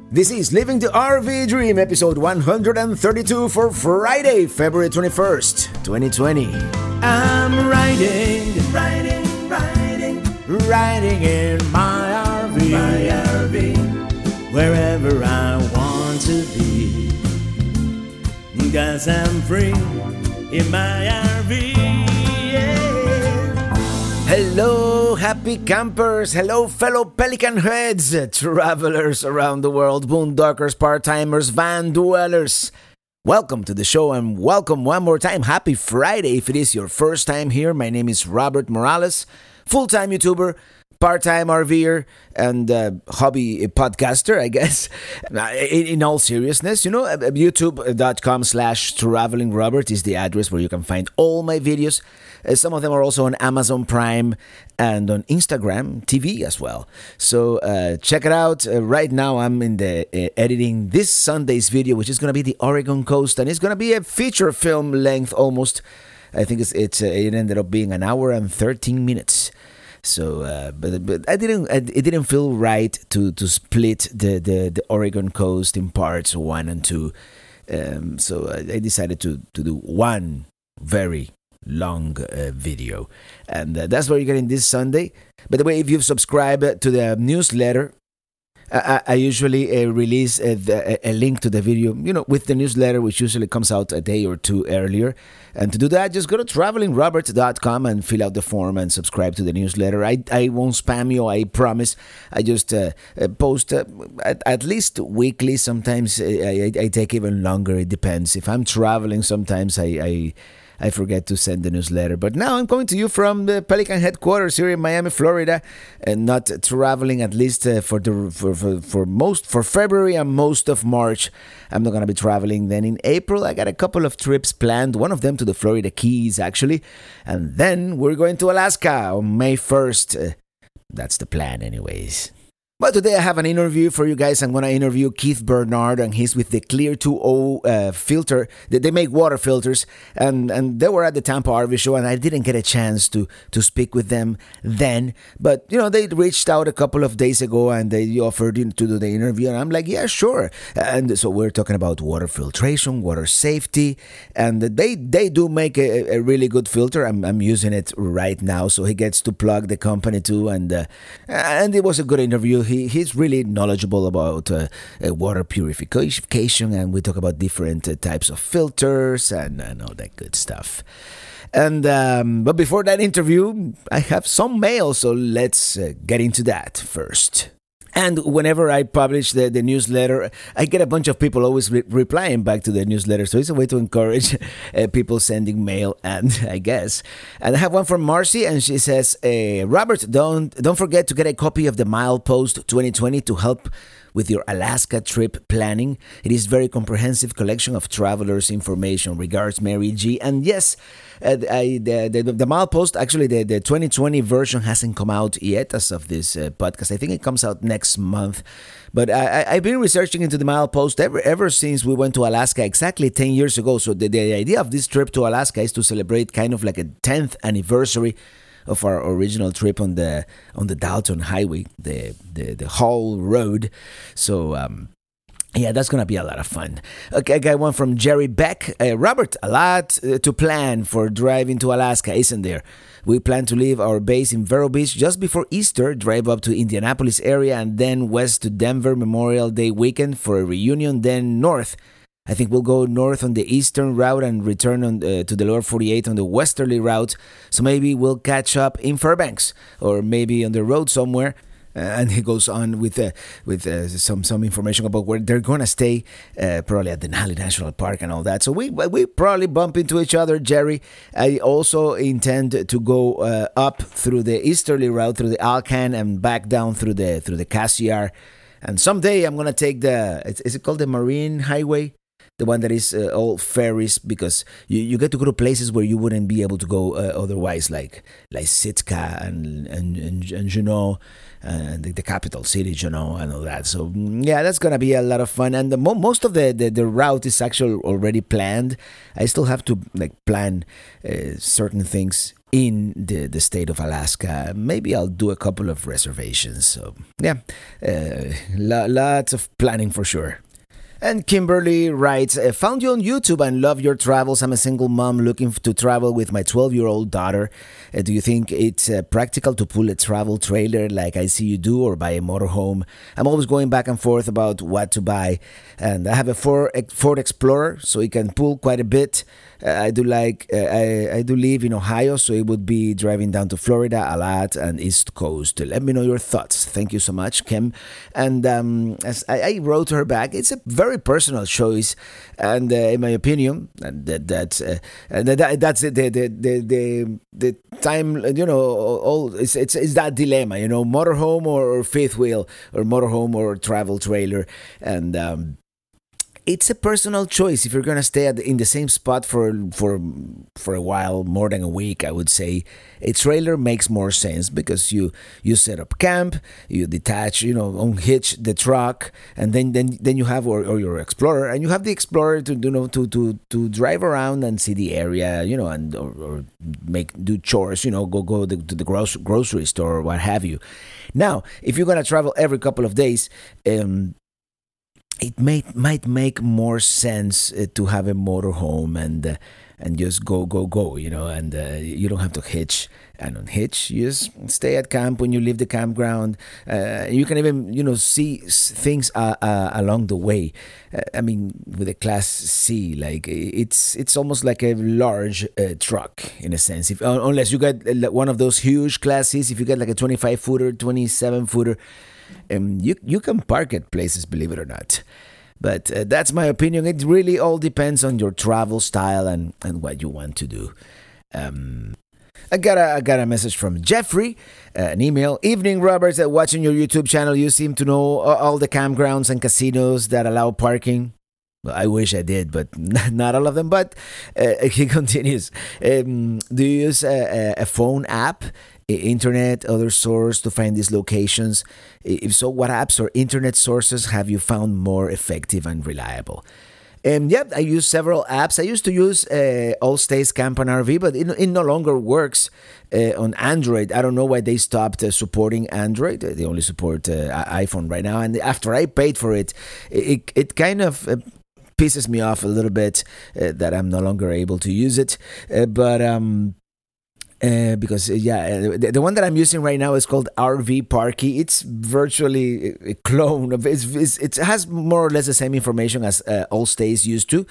This is Living the RV Dream, episode 132 for Friday, February 21st, 2020. I'm riding in my RV, wherever I want to be, 'cause I'm free in my RV. Hello, happy campers. Hello, fellow Pelican heads, travelers around the world, boondockers, part-timers, van dwellers. Welcome to the show and welcome one more time. Happy Friday if it is your first time here. My name is Robert Morales, full-time YouTuber, part-time RVer, and hobby podcaster, I guess. In all seriousness, youtube.com/travelingrobert is the address where you can find all my videos. Some of them are also on Amazon Prime and on Instagram TV as well. So check it out. Right now I'm in the editing this Sunday's video, which is going to be the Oregon coast, and it's going to be a feature film length almost. I think it ended up being an hour and 13 minutes. So, but it didn't feel right to split the Oregon coast in parts 1 and 2. So I decided to do one very long video, and that's what you're getting this Sunday. By the way, if you've subscribed to the newsletter, I usually release a link to the video, with the newsletter, which usually comes out a day or two earlier. And to do that, just go to travelingrobert.com and fill out the form and subscribe to the newsletter. I won't spam you, I promise. I just post at least weekly. Sometimes I take even longer. It depends. If I'm traveling, sometimes I forget to send the newsletter. But now I'm coming to you from the Pelican headquarters here in Miami, Florida, and not traveling, at least for February and most of March. I'm not going to be traveling. Then in April, I got a couple of trips planned, one of them to the Florida Keys, actually. And then we're going to Alaska on May 1st. That's the plan anyways. But today I have an interview for you guys. I'm going to interview Keith Bernard, and he's with the Clear 2O filter. They make water filters, and they were at the Tampa RV show, and I didn't get a chance to speak with them then. But, they reached out a couple of days ago, and they offered to do the interview, and I'm like, yeah, sure. And so we're talking about water filtration, water safety, and they do make a really good filter. I'm using it right now, so he gets to plug the company too, and it was a good interview. He's really knowledgeable about water purification, and we talk about different types of filters and all that good stuff. And but before that interview, I have some mail, so let's get into that first. And whenever I publish the newsletter, I get a bunch of people always replying back to the newsletter. So it's a way to encourage people sending mail, and I guess. And I have one from Marcy, and she says, Robert, don't forget to get a copy of the Milepost 2020 to help with your Alaska trip planning. It is a very comprehensive collection of travelers' information. Regards, Mary G. And yes, the Milepost, actually the 2020 version hasn't come out yet as of this podcast. I think it comes out next month. But I've been researching into the Milepost ever since we went to Alaska exactly 10 years ago. So the idea of this trip to Alaska is to celebrate kind of like a 10th anniversary of our original trip on the Dalton Highway, the Hall Road. So yeah, that's going to be a lot of fun. Okay, I got one from Jerry Beck. Robert, a lot to plan for driving to Alaska, isn't there? We plan to leave our base in Vero Beach just before Easter, drive up to Indianapolis area, and then west to Denver Memorial Day weekend for a reunion, then north. I think we'll go north on the eastern route and return to the lower 48 on the westerly route. So maybe we'll catch up in Fairbanks or maybe on the road somewhere. And he goes on with some information about where they're going to stay, probably at Denali National Park and all that. So we probably bump into each other, Jerry. I also intend to go up through the easterly route, through the Alcan, and back down through the Cassiar. And someday I'm going to take is it called the Marine Highway? The one that is all ferries, because you get to go to places where you wouldn't be able to go otherwise, like Sitka and Juneau, the capital city, Juneau, and all that. So yeah, that's gonna be a lot of fun. And most of the route is actually already planned. I still have to plan certain things in the state of Alaska. Maybe I'll do a couple of reservations. So, yeah, lots of planning for sure. And Kimberly writes, found you on YouTube and love your travels. I'm a single mom looking to travel with my 12-year-old daughter. Do you think it's practical to pull a travel trailer like I see you do or buy a motorhome? I'm always going back and forth about what to buy. And I have a Ford Explorer, so it can pull quite a bit. I do I do live in Ohio, so it would be driving down to Florida a lot and East Coast. Let me know your thoughts. Thank you so much, Kim. And as I wrote her back, it's a very personal choice, and in my opinion, that's the time. All it's that dilemma. Motorhome or fifth wheel, or motorhome or travel trailer, and. It's a personal choice. If you're gonna stay in the same spot for a while, more than a week, I would say a trailer makes more sense because you set up camp, you detach, unhitch the truck, and then you have or your Explorer, and you have the Explorer to drive around and see the area, and or do chores, go to the grocery store or what have you. Now, if you're gonna travel every couple of days, it might make more sense to have a motorhome and just go, and you don't have to hitch and unhitch. You just stay at camp when you leave the campground. You can even see things along the way. I mean, with a Class C, like it's almost like a large truck in a sense. Unless you get one of those huge Class Cs, if you get like a 25-footer, 27-footer. You can park at places, believe it or not. But that's my opinion. It really all depends on your travel style and what you want to do. I got a message from Jeffrey, an email. Evening, Roberts. Watching your YouTube channel, you seem to know all the campgrounds and casinos that allow parking. Well, I wish I did, but not all of them. But he continues. Do you use a phone app, internet, other source to find these locations? If so, what apps or internet sources have you found more effective and reliable? Yep, I use several apps. I used to use Allstays Camp and RV, but it no longer works on Android. I don't know why they stopped supporting Android. They only support iPhone right now. And after I paid for it, it kind of pisses me off a little bit that I'm no longer able to use it. Because the one that I'm using right now is called RV Parky. It's virtually a clone of it has more or less the same information as Allstays used to.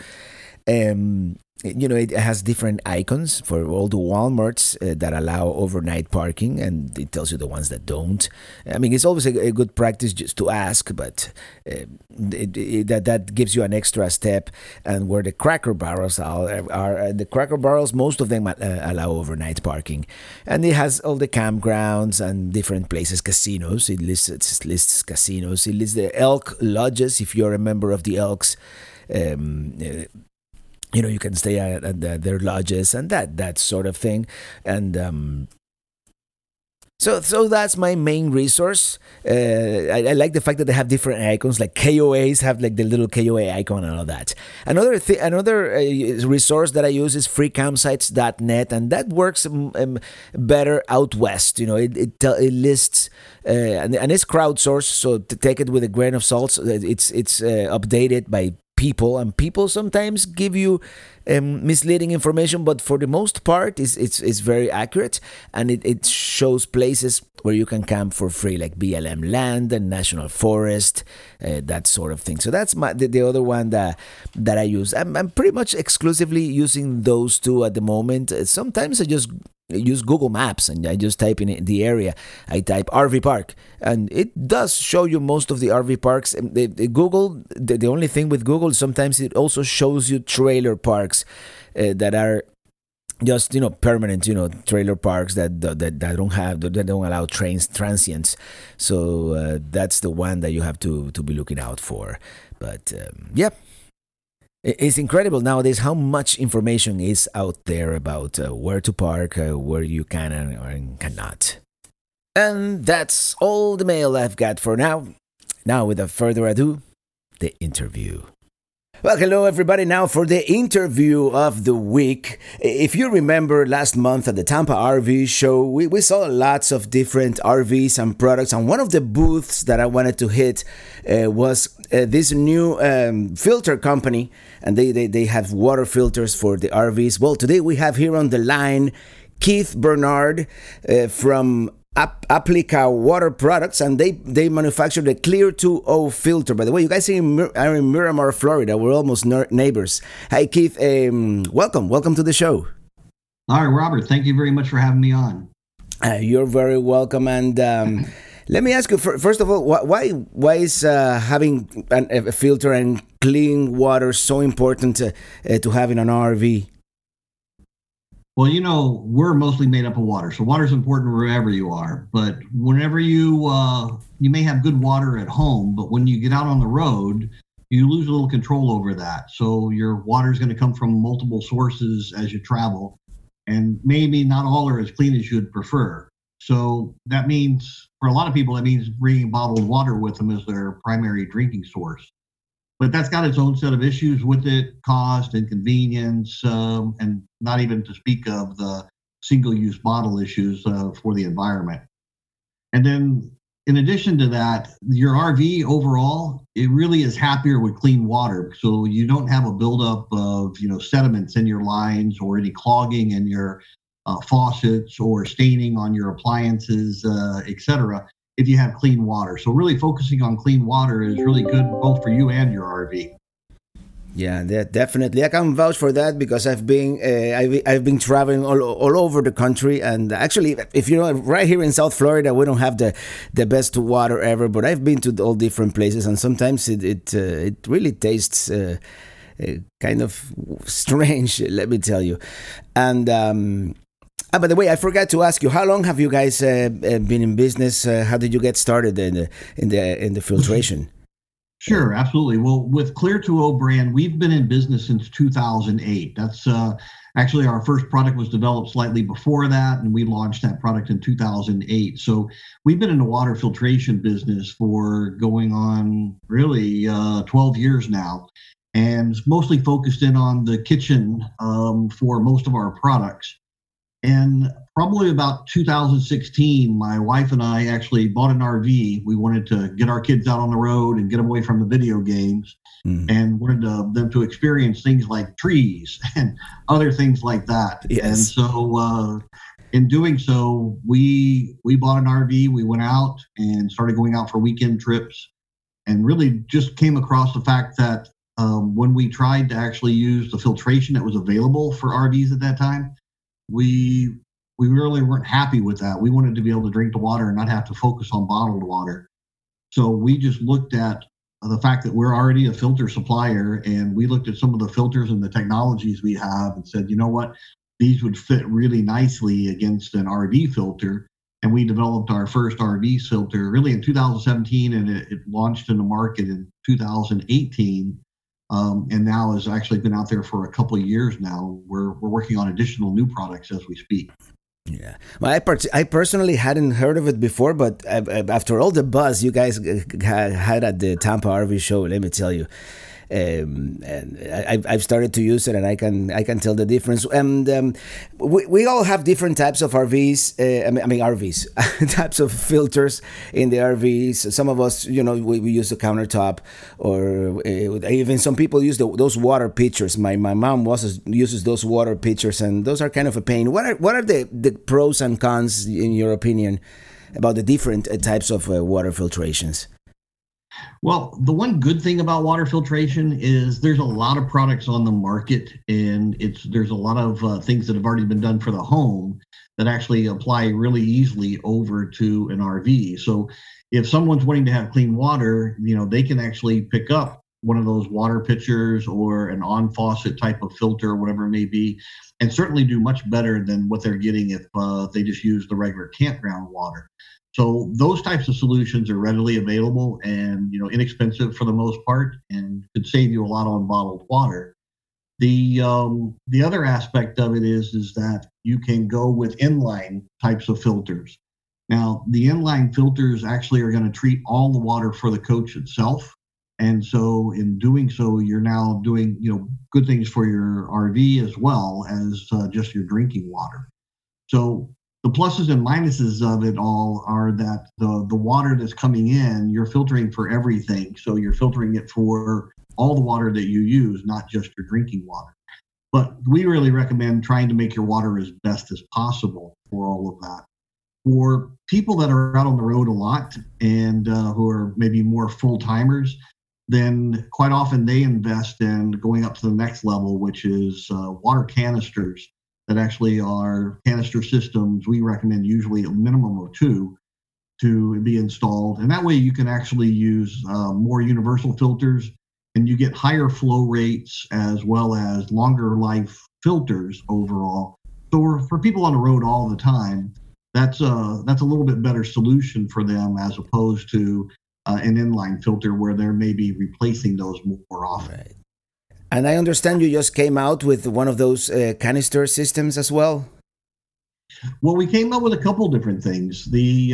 It has different icons for all the Walmarts that allow overnight parking, and it tells you the ones that don't. I mean, it's always a good practice just to ask, but that gives you an extra step. And where the Cracker Barrels are the Cracker Barrels, most of them allow overnight parking, and it has all the campgrounds and different places, casinos. It lists casinos. It lists the Elk Lodges if you're a member of the Elks. You can stay at their lodges and that sort of thing. And so that's my main resource. I like the fact that they have different icons, like KOAs have like the little KOA icon and all that. Another resource that I use is freecampsites.net, and that works better out west. It lists and it's crowdsourced, so to take it with a grain of salt. It's updated by people, and people sometimes give you misleading information, but for the most part it's very accurate, and it shows places where you can camp for free, like BLM land and national forest, that sort of thing. So that's the other one that I use. I'm pretty much exclusively using those two at the moment. Sometimes I just use Google Maps and I just type in the area. I type RV park and it does show you most of the RV parks. Google, the only thing with Google, sometimes it also shows you trailer parks that are just permanent trailer parks that don't allow transients. So that's the one that you have to be looking out for. But it's incredible nowadays how much information is out there about where to park, where you can and cannot. And that's all the mail I've got for now. Now, without further ado, the interview. Well, hello everybody. Now for the interview of the week. If you remember last month at the Tampa RV show, we saw lots of different RVs and products. And one of the booths that I wanted to hit was this new filter company. And they have water filters for the RVs. Well, today we have here on the line Keith Bernard from Applica Water Products, and they manufacture the Clear 2.0 filter. By the way, you guys are in Miramar, Florida. We're almost neighbors. Hi, Keith. Welcome to the show. All right, Robert. Thank you very much for having me on. You're very welcome. And let me ask you, first of all, why is having a filter and clean water so important to have in an RV? Well, we're mostly made up of water, so water is important wherever you are. But whenever you may have good water at home, but when you get out on the road, you lose a little control over that. So your water is going to come from multiple sources as you travel, and maybe not all are as clean as you'd prefer. So that means, for a lot of people, that means bringing bottled water with them as their primary drinking source. But that's got its own set of issues with it, cost, inconvenience, and not even to speak of the single-use bottle issues for the environment. And then, in addition to that, your RV overall, it really is happier with clean water. So you don't have a buildup of sediments in your lines or any clogging in your faucets or staining on your appliances, etc. if you have clean water. So really focusing on clean water is really good both for you and your RV. Yeah, definitely. I can vouch for that because I've been traveling all over the country, and actually, if you know, right here in South Florida, we don't have the best water ever. But I've been to all different places, and sometimes it really tastes kind of strange. Let me tell you, and. By the way, I forgot to ask you, how long have you guys been in business? How did you get started in the filtration? Sure, absolutely. Well, with Clear 2.0 brand, we've been in business since 2008. That's actually our first product was developed slightly before that, and we launched that product in 2008. So we've been in the water filtration business for going on really 12 years now, and mostly focused in on the kitchen for most of our products. And probably about 2016, my wife and I actually bought an RV. We wanted to get our kids out on the road and get them away from the video games, and wanted them to experience things like trees and other things like that. Yes. And so in doing so, we bought an RV. We went out and started going out for weekend trips, and really just came across the fact that when we tried to actually use the filtration that was available for RVs at that time, we really weren't happy with that. We wanted to be able to drink the water and not have to focus on bottled water. So we just looked at the fact that we're already a filter supplier, and we looked at some of the filters and the technologies we have and said, you know what, these would fit really nicely against an RV filter. And we developed our first RV filter really in 2017, and it launched in the market in 2018. And now has actually been out there for a couple of years now. We're working on additional new products as we speak. Yeah, well, I personally hadn't heard of it before, but after all the buzz you guys had at the Tampa RV show, let me tell you, and I've started to use it, and I can tell the difference. And we all have different types of RVs. I mean RVs, types of filters in the RVs. Some of us, we use the countertop, or even some people use those water pitchers. My mom uses those water pitchers, and those are kind of a pain. What are the pros and cons, in your opinion, about the different types of water filtrations? Well, the one good thing about water filtration is there's a lot of products on the market, and there's a lot of things that have already been done for the home that actually apply really easily over to an RV. So if someone's wanting to have clean water, they can actually pick up one of those water pitchers or an on-faucet type of filter, whatever it may be, and certainly do much better than what they're getting if they just use the regular campground water. So those types of solutions are readily available and inexpensive for the most part, and could save you a lot on bottled water. The other aspect of it is that you can go with inline types of filters. Now, the inline filters actually are going to treat all the water for the coach itself, And so in doing so, you're now doing, good things for your RV as well as just your drinking water. So the pluses and minuses of it all are that the water that's coming in, you're filtering for everything. So you're filtering it for all the water that you use, not just your drinking water. But we really recommend trying to make your water as best as possible for all of that. For people that are out on the road a lot and who are maybe more full-timers, then quite often they invest in going up to the next level, which is water canisters that actually are canister systems. We recommend usually a minimum of 2 to be installed. And that way you can actually use more universal filters, and you get higher flow rates as well as longer life filters overall. So for people on the road all the time, that's a little bit better solution for them as opposed to an inline filter where they're maybe replacing those more often. Right. And I understand you just came out with one of those canister systems as well. Well, we came up with a couple different things.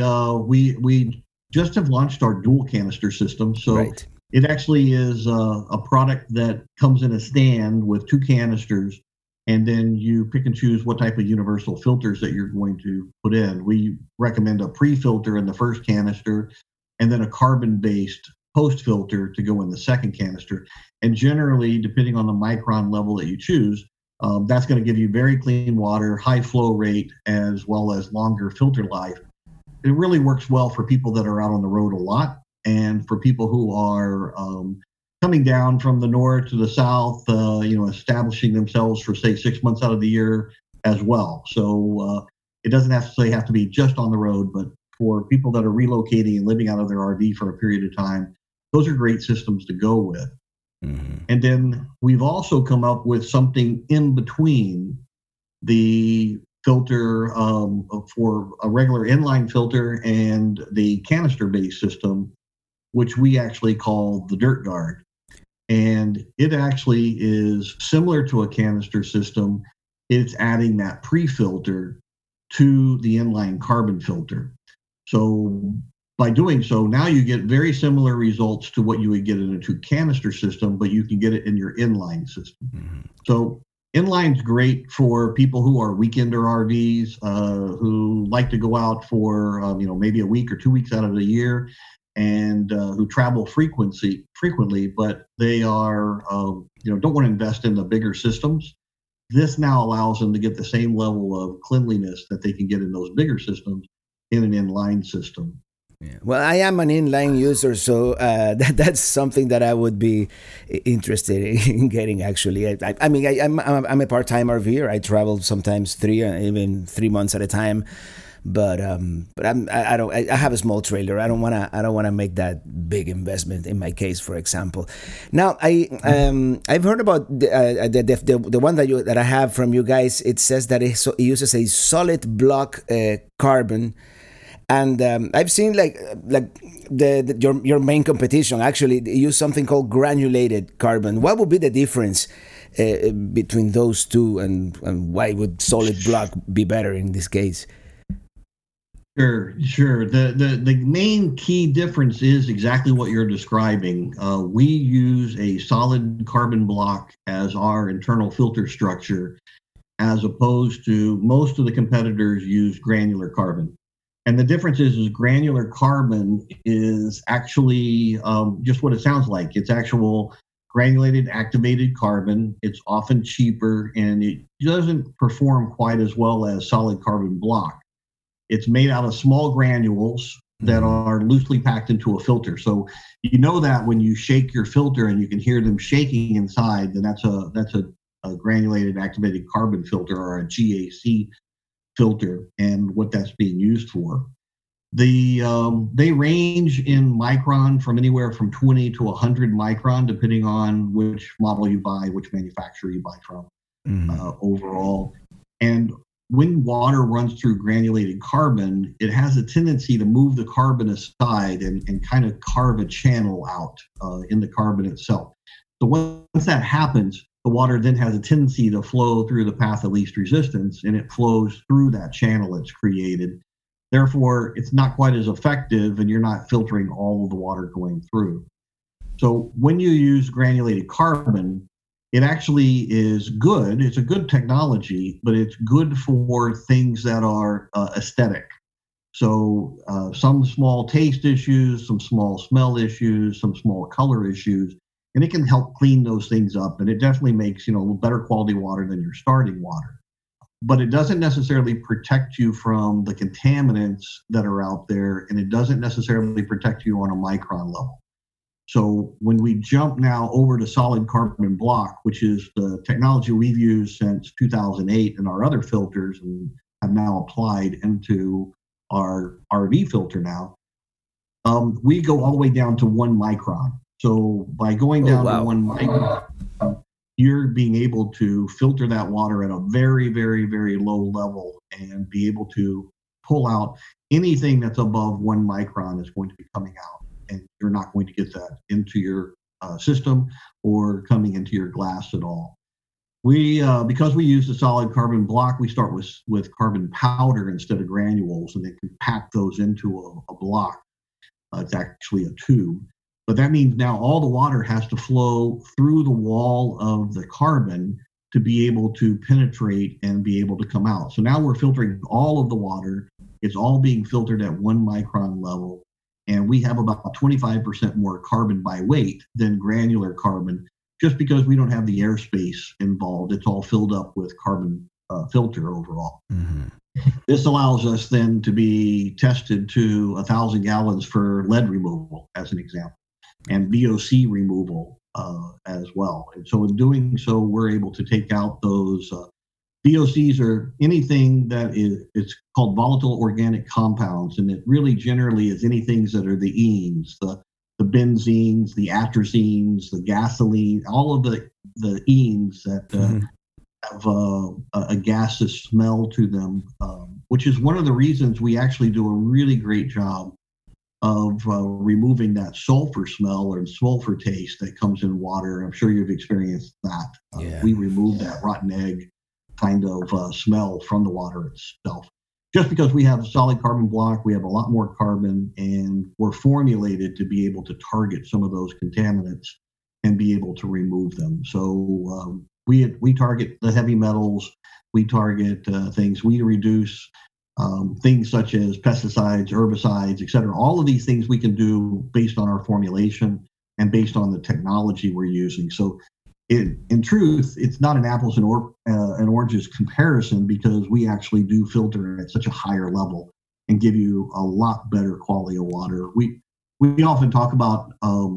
We just have launched our dual canister system, so Right. it actually is a product that comes in a stand with 2 canisters, and then you pick and choose what type of universal filters that you're going to put in. We recommend a pre-filter in the first canister, and then a carbon-based post-filter to go in the second canister. And generally, depending on the micron level that you choose, that's going to give you very clean water, high flow rate, as well as longer filter life. It really works well for people that are out on the road a lot, and for people who are coming down from the north to the south, establishing themselves for, say, 6 months out of the year as well. So it doesn't necessarily have to be just on the road, but for people that are relocating and living out of their RV for a period of time, those are great systems to go with. Mm-hmm. And then we've also come up with something in between the filter for a regular inline filter and the canister-based system, which we actually call the Dirt Guard. And it actually is similar to a canister system. It's adding that pre-filter to the inline carbon filter. So by doing so, now you get very similar results to what you would get in a 2 canister system, but you can get it in your inline system. Mm-hmm. So inline's great for people who are weekender RVs, who like to go out for maybe a week or 2 weeks out of the year, and who travel frequently, but they are don't want to invest in the bigger systems. This now allows them to get the same level of cleanliness that they can get in those bigger systems in an inline system. Yeah. Well, I am an inline user, so that's something that I would be interested in getting. Actually, I'm a part-time RVer. I travel sometimes 3 months at a time, but I have a small trailer. I don't wanna make that big investment in my case, for example. Now I've heard about the one that I have from you guys. It says that it uses a solid block carbon. And I've seen like your main competition actually use something called granulated carbon. What would be the difference between those two, and why would solid block be better in this case? Sure. The main key difference is exactly what you're describing. We use a solid carbon block as our internal filter structure, as opposed to most of the competitors use granular carbon. And the difference is granular carbon is actually just what it sounds like. It's actual granulated activated carbon. It's often cheaper, and it doesn't perform quite as well as solid carbon block. It's made out of small granules that are loosely packed into a filter. So you know that when you shake your filter and you can hear them shaking inside, then that's a granulated activated carbon filter, or a GAC filter, and what that's being used for. They range in micron from anywhere from 20 to 100 micron, depending on which model you buy, which manufacturer you buy from overall. And when water runs through granulated carbon, it has a tendency to move the carbon aside and kind of carve a channel out in the carbon itself. So once that happens, the water then has a tendency to flow through the path of least resistance, and it flows through that channel it's created. Therefore, it's not quite as effective, and you're not filtering all of the water going through. So when you use granulated carbon, it actually is good. It's a good technology, but it's good for things that are aesthetic. So some small taste issues, some small smell issues, some small color issues, and it can help clean those things up. And it definitely makes, you know, better quality water than your starting water. But it doesn't necessarily protect you from the contaminants that are out there, and it doesn't necessarily protect you on a micron level. So when we jump now over to solid carbon block, which is the technology we've used since 2008 in our other filters and have now applied into our RV filter now, we go all the way down to 1 micron. So by going down to 1 micron, you're being able to filter that water at a very, very, very low level and be able to pull out anything that's above 1 micron is going to be coming out. And you're not going to get that into your system or coming into your glass at all. We, because we use the solid carbon block, we start with carbon powder instead of granules, and they can pack those into a block. It's actually a tube. But that means now all the water has to flow through the wall of the carbon to be able to penetrate and be able to come out. So now we're filtering all of the water. It's all being filtered at 1 micron level. And we have about 25% more carbon by weight than granular carbon, just because we don't have the airspace involved. It's all filled up with carbon filter overall. Mm-hmm. This allows us then to be tested to 1,000 gallons for lead removal, as an example, and VOC removal as well. And so in doing so, we're able to take out those VOCs or anything that is, it's called volatile organic compounds. And it really generally is anything that are the enes, the benzenes, the atrazenes, the gasoline, all of the enes that have a gaseous smell to them, which is one of the reasons we actually do a really great job of removing that sulfur smell or sulfur taste that comes in water. I'm sure you've experienced that. We remove that rotten egg kind of smell from the water itself. Just because we have a solid carbon block, we have a lot more carbon, and we're formulated to be able to target some of those contaminants and be able to remove them. So we target the heavy metals, we target things, we reduce things such as pesticides, herbicides, et cetera. All of these things we can do based on our formulation and based on the technology we're using. So in truth, it's not an apples and oranges comparison, because we actually do filter at such a higher level and give you a lot better quality of water. We often talk about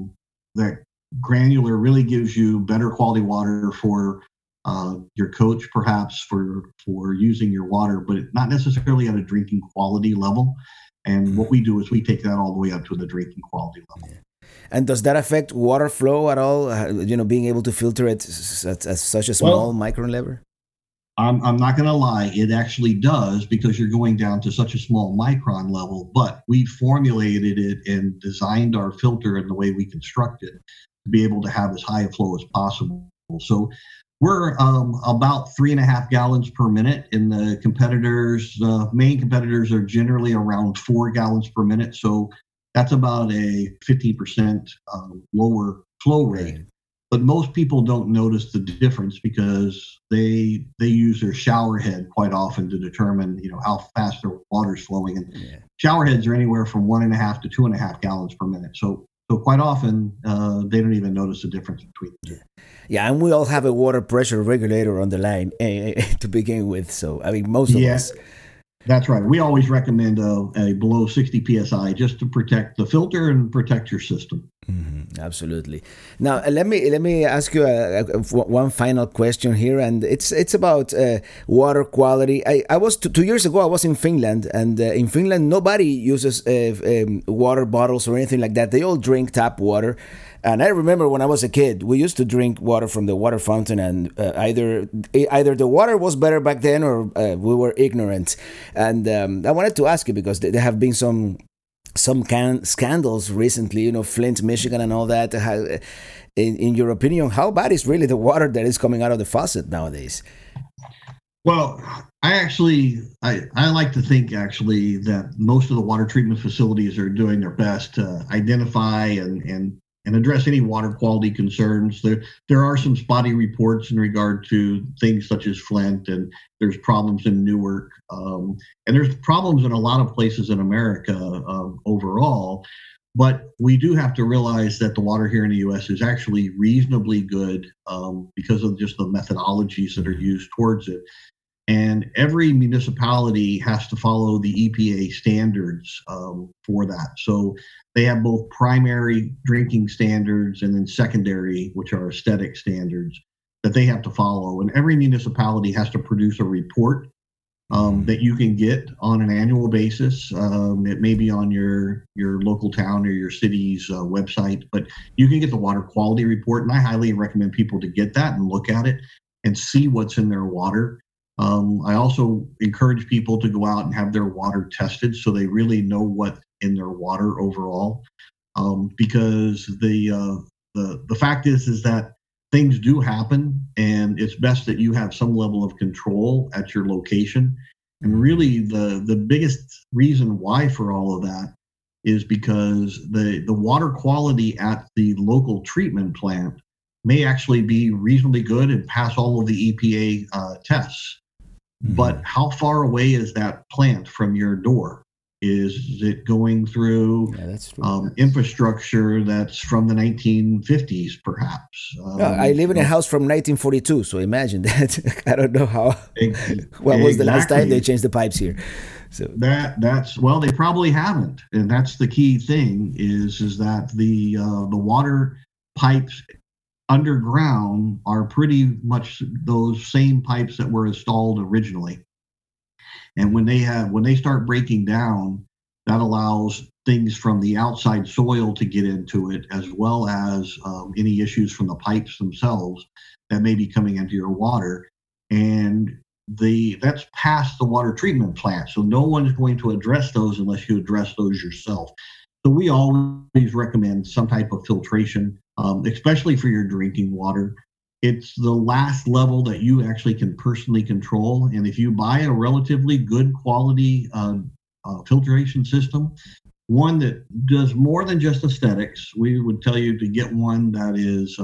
that granular really gives you better quality water for your coach, perhaps for using your water, but not necessarily at a drinking quality level. And what we do is we take that all the way up to the drinking quality level. Yeah. And does that affect water flow at all? Being able to filter it at such a small micron level? I'm not going to lie. It actually does, because you're going down to such a small micron level, but we formulated it and designed our filter in the way we construct it to be able to have as high a flow as possible. So we're about 3.5 gallons per minute. In the competitors, main competitors are generally around 4 gallons per minute. So that's about a 50% lower flow rate. But most people don't notice the difference, because they use their shower head quite often to determine how fast their water's flowing. And shower heads are anywhere from 1.5 to 2.5 gallons per minute. So quite often they don't even notice the difference between the two. Yeah, and we all have a water pressure regulator on the line to begin with. So most of us. That's right. We always recommend a below 60 psi just to protect the filter and protect your system. Mm-hmm, absolutely. Now, let me ask you one final question here, and it's about water quality. I was 2 years ago. I was in Finland, and in Finland nobody uses water bottles or anything like that. They all drink tap water. And I remember when I was a kid, we used to drink water from the water fountain, and either the water was better back then, or we were ignorant. And I wanted to ask you, because there have been some scandals recently, Flint, Michigan, and all that. In your opinion, how bad is really the water that is coming out of the faucet nowadays? Well, I like to think actually that most of the water treatment facilities are doing their best to identify and and address any water quality concerns. There are some spotty reports in regard to things such as Flint, and there's problems in Newark, and there's problems in a lot of places in America overall. But we do have to realize that the water here in the U.S. is actually reasonably good because of just the methodologies that are used towards it. And every municipality has to follow the EPA standards for that. So they have both primary drinking standards and then secondary, which are aesthetic standards that they have to follow. And every municipality has to produce a report that you can get on an annual basis. It may be on your local town or your city's website, but you can get the water quality report. And I highly recommend people to get that and look at it and see what's in their water. I also encourage people to go out and have their water tested so they really know what's in their water overall. Because the fact is that things do happen, and it's best that you have some level of control at your location. And really, the biggest reason why for all of that is because the water quality at the local treatment plant may actually be reasonably good and pass all of the EPA tests. But how far away is that plant from your door? Is it going through infrastructure that's from the 1950s, perhaps? I live in a house from 1942, so imagine that. I don't know how. When was the last time they changed the pipes here? So that's well, they probably haven't, and that's the key thing. Is that the water pipes underground are pretty much those same pipes that were installed originally. And when they start breaking down, that allows things from the outside soil to get into it, as well as any issues from the pipes themselves that may be coming into your water. And that's past the water treatment plant. So no one is going to address those unless you address those yourself. So we always recommend some type of filtration, especially for your drinking water. It's the last level that you actually can personally control. And if you buy a relatively good quality filtration system, one that does more than just aesthetics, we would tell you to get one that is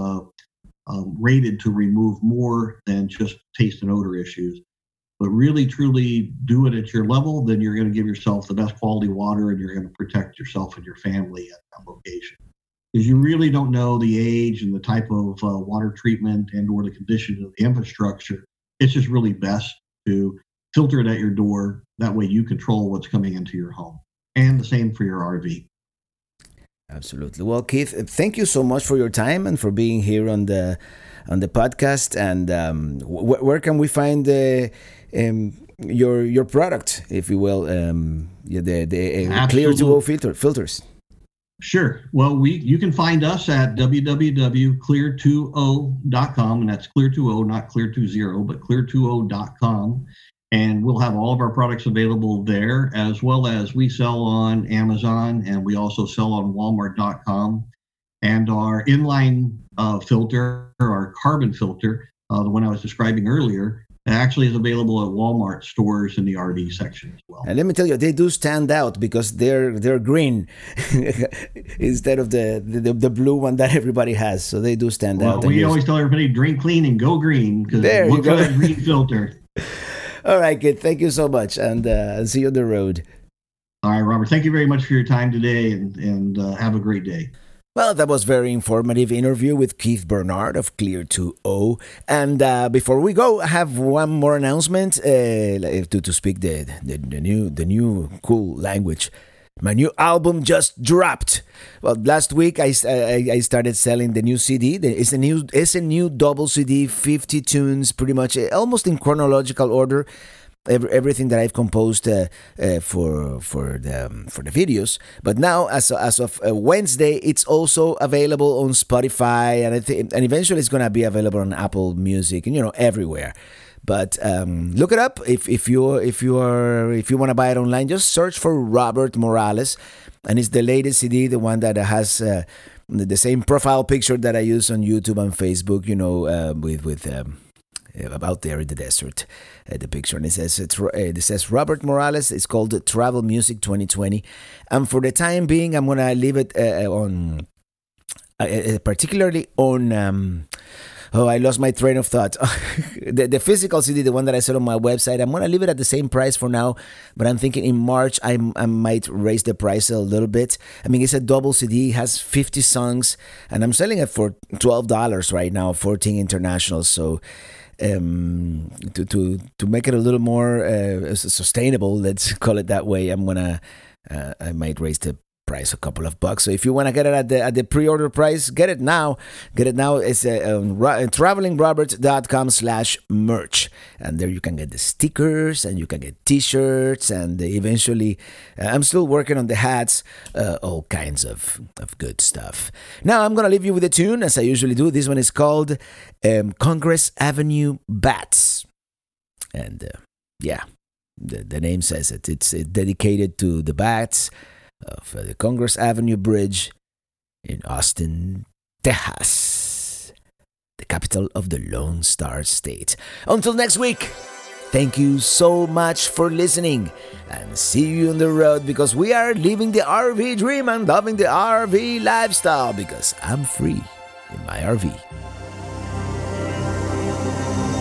rated to remove more than just taste and odor issues. But really, truly do it at your level, then you're going to give yourself the best quality water, and you're going to protect yourself and your family at that location. Because you really don't know the age and the type of water treatment and or the condition of the infrastructure. It's just really best to filter it at your door. That way you control what's coming into your home. And the same for your RV. Absolutely. Well, Keith, thank you so much for your time and for being here on the podcast. And where can we find your product, if you will, the Clear 2O filters? Sure. Well, you can find us at www.clear2o.com, and that's Clear2O, not Clear20, but Clear2o.com. And we'll have all of our products available there, as well as we sell on Amazon, and we also sell on Walmart.com. And our inline filter, our carbon filter, the one I was describing earlier, actually is available at Walmart stores in the RV section as well. And let me tell you, they do stand out because they're green instead of the blue one that everybody has. So they do stand out. We always tell everybody, drink clean and go green, because look for that green filter. All right, kid. Thank you so much, and see you on the road. All right, Robert. Thank you very much for your time today, and have a great day. Well, that was a very informative interview with Keith Bernard of Clear 2O. And before we go, I have one more announcement to speak the new cool language. My new album just dropped. Well, last week I started selling the new CD. It's a new double CD, 50 tunes, pretty much almost in chronological order. Everything that I've composed for the videos, but now as of Wednesday, it's also available on Spotify, and eventually it's gonna be available on Apple Music and everywhere. But look it up if you want to buy it online. Just search for Robert Morales, and it's the latest CD, the one that has the same profile picture that I use on YouTube and Facebook. With about there in the desert, the picture, and it says Robert Morales. It's called Travel Music 2020, and for the time being, I'm gonna leave it on particularly on. Oh, I lost my train of thought. The physical CD, the one that I said on my website, I'm going to leave it at the same price for now. But I'm thinking in March, I might raise the price a little bit. I mean, it's a double CD, has 50 songs, and I'm selling it for $12 right now, 14 international. So to make it a little more sustainable, let's call it that way, I might raise the price a couple of bucks. So if you want to get it at the pre-order price, get it now. It's travelingrobert.com/merch, and there you can get the stickers and you can get t-shirts, and eventually I'm still working on the hats, all kinds of good stuff. Now I'm gonna leave you with a tune, as I usually do. This one is called Congress Avenue Bats, and the name says it. It's dedicated to the bats of the Congress Avenue Bridge in Austin, Texas, the capital of the Lone Star State. Until next week, thank you so much for listening, and see you on the road, because we are living the RV dream and loving the RV lifestyle, because I'm free in my RV.